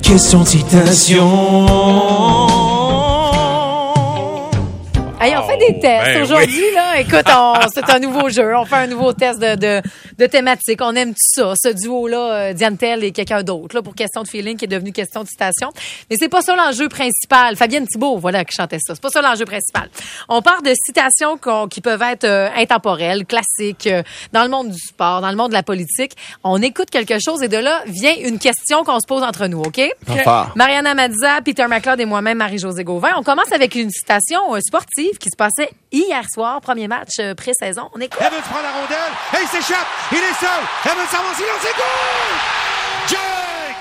Question de citation. Hey, on fait des tests aujourd'hui, là. Écoute, c'est un nouveau jeu. On fait un nouveau test de thématique. On aime tout ça. Ce duo-là, Diane Tell et quelqu'un d'autre, là, pour question de feeling, qui est devenu question de citation. Mais c'est pas ça l'enjeu principal. Fabienne Thibault, voilà, qui chantait ça. C'est pas ça l'enjeu principal. On part de citations qui peuvent être intemporelles, classiques, dans le monde du sport, dans le monde de la politique. On écoute quelque chose et de là vient une question qu'on se pose entre nous, OK? Mariana Mazza, Peter McLeod et moi-même, Marie-Josée Gauvin. On commence avec une citation sportive qui se passait hier soir, premier match pré-saison. On écoute. Evans prend la rondelle et il s'échappe. Il est seul. Evans avance, il lance et goal! Jake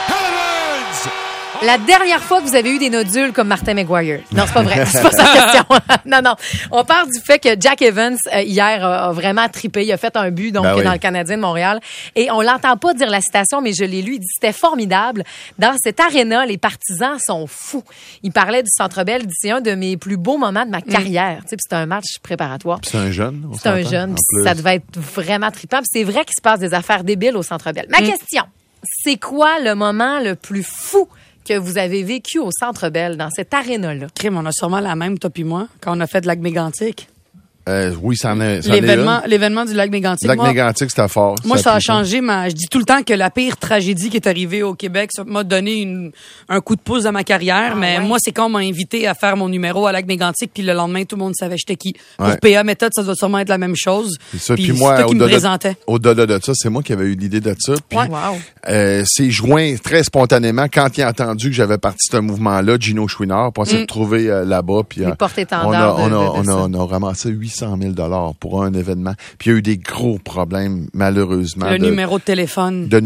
Evans! La dernière fois que vous avez eu des nodules comme Martin McGuire. Non, c'est pas vrai. C'est pas ça la question. Non. On part du fait que Jack Evans, hier, a vraiment trippé. Il a fait un but, donc, dans le Canadien de Montréal. Et on l'entend pas dire la citation, mais je l'ai lu. Il dit, c'était formidable. Dans cette aréna, les partisans sont fous. Il parlait du Centre Bell. Il dit, c'est un de mes plus beaux moments de ma carrière. Tu sais, c'était un match préparatoire. C'est un jeune. C'est un jeune. Ça devait être vraiment trippant. Puis c'est vrai qu'il se passe des affaires débiles au Centre Bell. Ma question, c'est quoi le moment le plus fou que vous avez vécu au Centre Bell, dans cette aréna-là? Crime, on a sûrement la même, toi puis moi, quand on a fait de lac Mégantic. Oui, ça en est. L'événement du lac Mégantic. Le lac Mégantic, c'était fort. Moi, ça a changé. Je dis tout le temps que la pire tragédie qui est arrivée au Québec, ça m'a donné un coup de pouce dans ma carrière. Moi, c'est quand on m'a invité à faire mon numéro à lac Mégantic, puis le lendemain, tout le monde savait j'étais qui. Pour PA Méthode, ça doit sûrement être la même chose. C'est ça. Puis moi, c'est toi qui me présentais. Au-delà de ça, c'est moi qui avais eu l'idée de ça. Puis, c'est joint très spontanément quand il a entendu que j'avais parti de ce mouvement-là, Gino Chouinard, puis on s'est retrouvés là-bas. Puis les porte-étendards on a ramassé 800 000 pour un événement. Puis il y a eu des gros problèmes, malheureusement. Le numéro de téléphone. Puis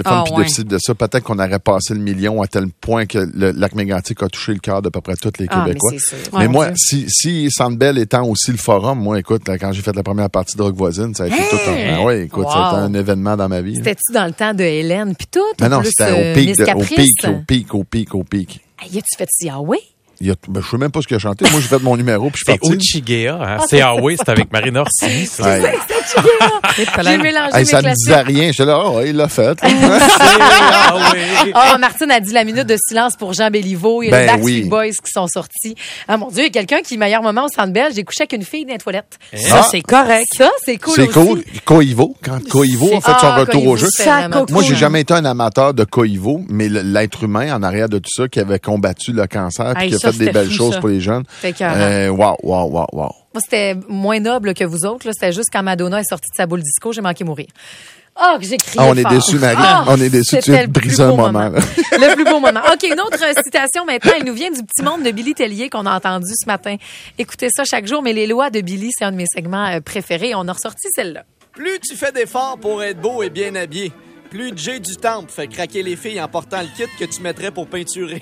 de ça, peut-être qu'on aurait passé le million à tel point que le lac Mégantic a touché le cœur d'à peu près tous les Québécois. Mais moi, si Centre Bell étant aussi le forum, moi, écoute, quand j'ai fait la première partie de Rock Voisine, ça a été tout un... ça a été un événement dans ma vie. C'était-tu dans le temps de Hélène puis tout? Mais non, c'était au pic. Y a-tu fait Yahweh? Je sais même pas ce qu'il a chanté. Moi, j'ai fait mon numéro puis je suis parti. C'est Uchigea, hein? C'est Yahweh, c'est avec Marina Orsini. J'ai mélangé mes ça me classiques. disait rien. J'étais là, il l'a fait. Martine a dit la minute de silence pour Jean Béliveau. Il y a les Backstreet Boys qui sont sortis. Ah mon Dieu, il y a quelqu'un qui, meilleur moment au Centre Bell, j'ai couché avec une fille dans les toilettes. Ça, c'est correct. Ça, c'est cool aussi. C'est cool. Coivo, quand Coivo a fait son retour au jeu. Moi, j'ai jamais été un amateur de Coivo, mais l'être humain en arrière de tout ça qui avait combattu le cancer puis qui a fait des belles choses pour les jeunes. Wow. Moi, c'était moins noble que vous autres. Là. C'était juste quand Madonna est sortie de sa boule disco, j'ai manqué mourir. Oh, que j'ai crié on est déçus, Marie. On est déçus. Tu as brisé un moment. Le plus beau moment. OK, une autre citation maintenant. Elle nous vient du petit monde de Billy Tellier qu'on a entendu ce matin. Écoutez ça chaque jour, mais les lois de Billy, c'est un de mes segments préférés. On a ressorti celle-là. Plus tu fais d'efforts pour être beau et bien habillé, plus Jay du Temple fait craquer les filles en portant le kit que tu mettrais pour peinturer.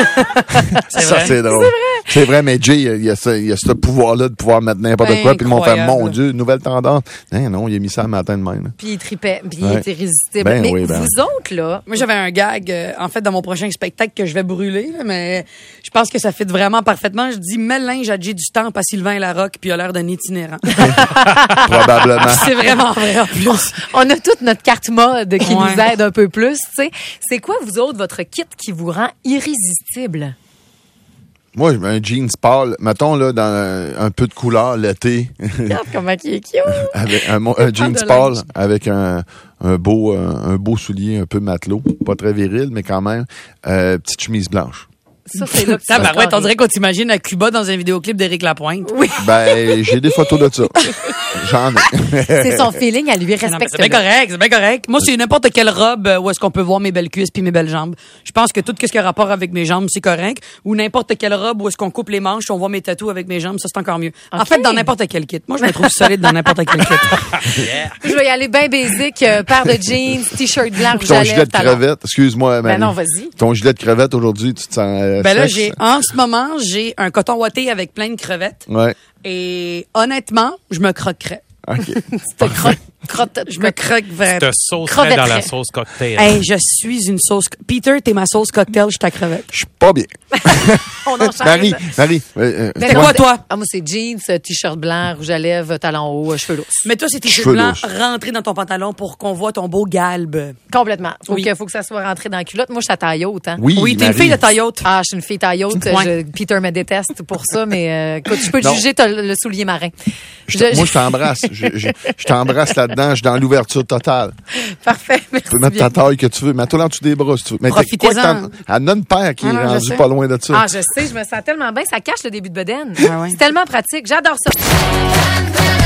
Ça, c'est drôle. C'est vrai, mais Jay, il y a ce pouvoir-là de pouvoir mettre n'importe quoi. Puis le monde fait, mon Dieu, nouvelle tendance. Non, il a mis ça le matin de même. Puis il tripait, puis il était irrésistible. Vous autres, là... Moi, j'avais un gag, en fait, dans mon prochain spectacle que je vais brûler, là, mais je pense que ça fit vraiment parfaitement. Je dis, mets le linge à Jay du Temple à Sylvain Larocque, puis il a l'air d'un itinérant. Probablement. C'est vraiment vrai, en plus. On a toute notre carte mode qui nous aide un peu plus, tu sais. C'est quoi, vous autres, votre kit qui vous rend irrésistible? Moi, un jeans pâle, mettons, là, dans un peu de couleur l'été. Regarde comment il est cute! Avec un jeans pâle avec un beau soulier un peu matelot. Pas très viril, mais quand même. Petite chemise blanche. Ça, c'est là que on dirait qu'on t'imagine à Cuba dans un vidéoclip d'Éric Lapointe. Oui. J'ai des photos de ça. J'en ai. C'est son feeling à lui, respecte. C'est bien correct. Moi, c'est n'importe quelle robe où est-ce qu'on peut voir mes belles cuisses puis mes belles jambes. Je pense que tout ce qui a rapport avec mes jambes, c'est correct. Ou n'importe quelle robe où est-ce qu'on coupe les manches, on voit mes tatous avec mes jambes, ça, c'est encore mieux. Okay. En fait, dans n'importe quel kit. Moi, je me trouve solide dans n'importe quel kit. Je vais y aller bien basic, paire de jeans, t-shirt blanc, rouge à lèvres. Ton gilet de crevette, excuse-moi, Marie. Ben non, vas-y. Ton gilet de crevette, aujourd'hui, tu te sens là, en ce moment, j'ai un coton ouaté avec plein de crevettes. Ouais. Et honnêtement, je me croquerais. OK. Tu te croques Je me croque vraiment. Je te saucerais dans la sauce cocktail. Hey, je suis une sauce... Peter, t'es ma sauce cocktail, je t'accrevette. Je suis pas bien. On enchaîne. Marie. C'est quoi, toi? Moi, c'est jeans, t-shirt blanc, rouge à lèvres, talons hauts, cheveux lousses. Mais toi, c'est tes cheveux blancs rentrés dans ton pantalon pour qu'on voit ton beau galbe. Complètement. Faut que ça soit rentré dans la culotte. Moi, je suis à taille haute. Hein? Oui, t'es une fille de taille haute. Ah, je suis une fille taille haute. Peter me déteste pour ça, mais écoute, je peux te juger, t'as le soulier marin. Moi, je t'embrasse. Je t'embrasse là-dedans. Je suis dans l'ouverture totale. Parfait. Tu peux mettre ta taille que tu veux. Mets-toi en dessous des bras si tu veux. Mais profitez-en. Elle a une paire qui est rendue pas loin de ça. Ah, je sais. Je me sens tellement bien. Ça cache le début de bedaine. C'est tellement pratique. J'adore ça.